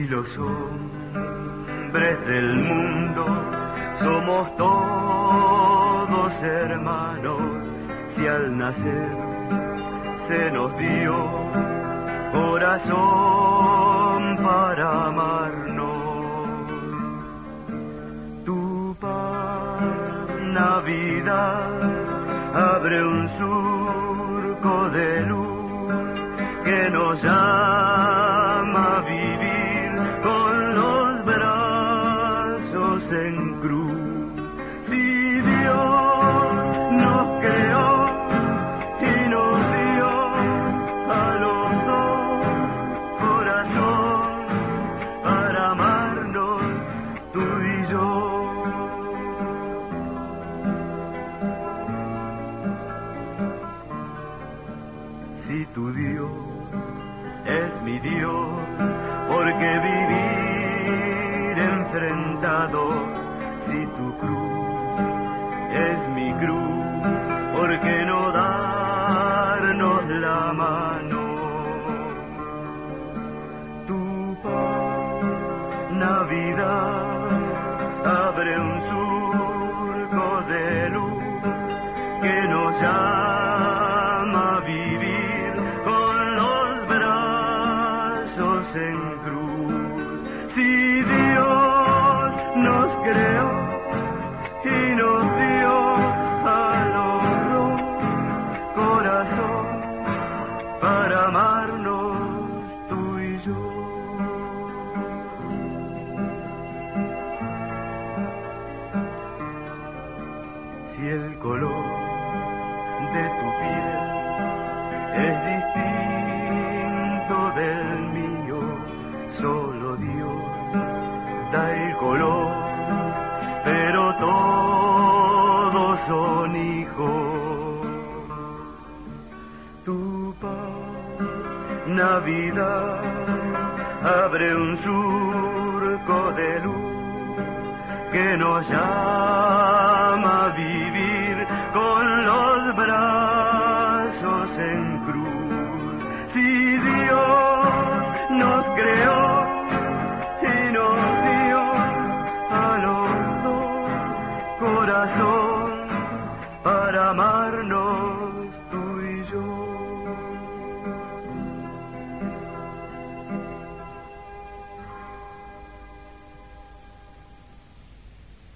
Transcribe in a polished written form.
los hombres del mundo somos todos hermanos, si al nacer se nos dio corazón para amarnos. Tu paz, Navidad, abre un surco de luz que nos llama a vivir con los brazos en cruz. Si Dios nos creó y nos dio a los dos corazón para amarnos, tú y yo. Si tu Dios es mi Dios, porque vivir enfrentado. Si tu cruz es mi cruz, porque no darnos la mano. Tu paz, Navidad, abre un surco de luz que nos llama a vivir con los brazos en cruz. Si Dios nos creó y nos dio a los dos corazón para amarnos, tú y yo. Si el color de tu piel es distinto del mío, solo Dios da el color, pero todos son hijos. Tu paz, Navidad, abre un surco de luz que nos llama a vivir con los brazos en cruz. Si Dios nos creó y nos dio a los dos corazón para amarnos,